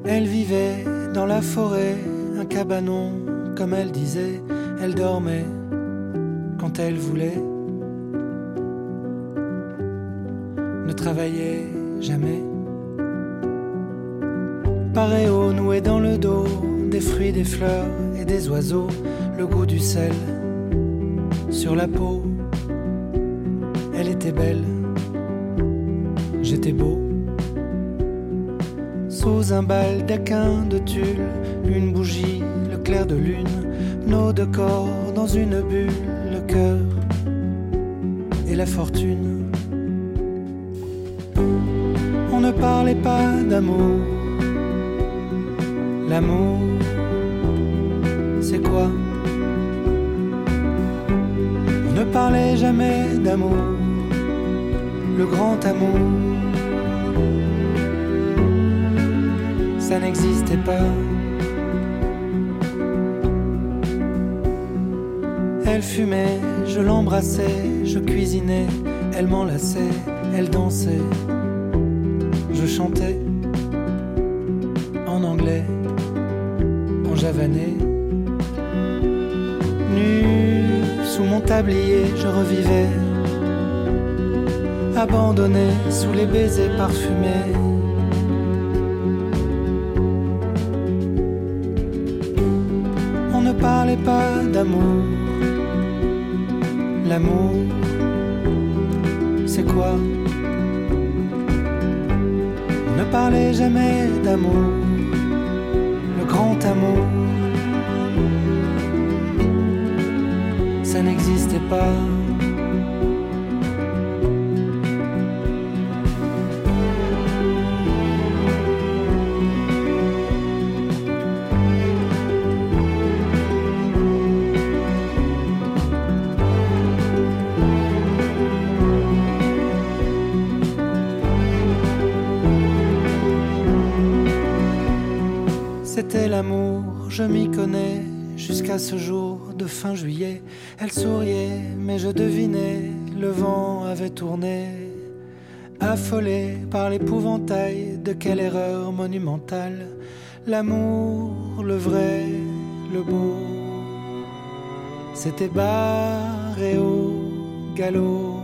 Elle vivait dans la forêt, un cabanon, comme elle disait. Elle dormait quand elle voulait, ne travaillait jamais. Paréo noué dans le dos, des fruits, des fleurs et des oiseaux, le goût du sel sur la peau. Elle était belle, j'étais beau. Sous un baldaquin de tulle, une bougie, le clair de lune, nos deux corps dans une bulle, le cœur et la fortune. On ne parlait pas d'amour. L'amour, c'est quoi? On ne parlait jamais d'amour, le grand amour. Ça n'existait pas. Elle fumait, je l'embrassais, je cuisinais, elle m'enlaçait, elle dansait, je chantais en anglais, en javanais. Nu sous mon tablier, je revivais, abandonné sous les baisers parfumés. On ne parlait pas d'amour. L'amour, c'est quoi? On ne parlait jamais d'amour, le grand amour. Ça n'existait pas. C'était l'amour, je m'y connais, jusqu'à ce jour de fin juillet. Elle souriait, mais je devinais, le vent avait tourné. Affolé par l'épouvantail de quelle erreur monumentale. L'amour, le vrai, le beau, s'était barré au galop.